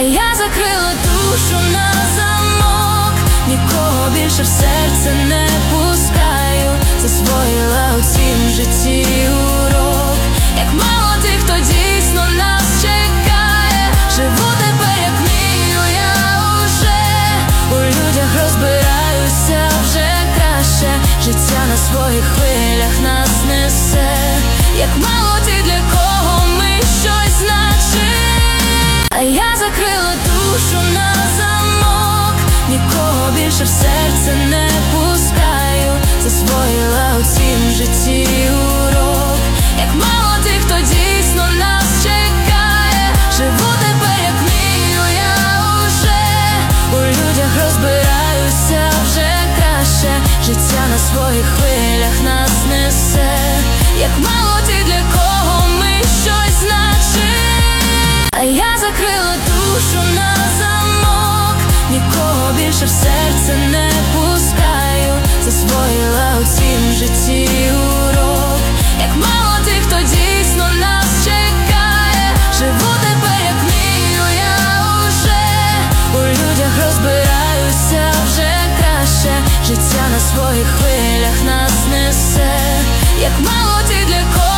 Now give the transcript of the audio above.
я закрила душу на замок, нікого більше в серце не пускаю. Засвоїла у цім житті урок, як мало тих, хто дійсно нас чекає. Живу тепер, як вмію я уже, у людях розбираюся вже краще. Життя на своїх хвилях нас несе, як мало ті, для кого ми щось значимо. А я закрила душу на замок, нікого більше в серце не пускаю. Засвоїла у цім житті урок, як мало тих, хто дійсно нас чекає. Живу тепер, як вмію я уже, у людях розбираюся вже краще. Життя на своїх хвилях нас несе, як мало ті, для кого ми щось значимо. А я закрила душу на замок, нікого більше в серце не пускаю. Засвоїла у цім житті урок, як мало тих, хто дійсно нас чекає. Живу тепер, як вмію я уже, у людях розбираюся вже краще. Життя на своїх хвилях нас несе, як мало ті, для кого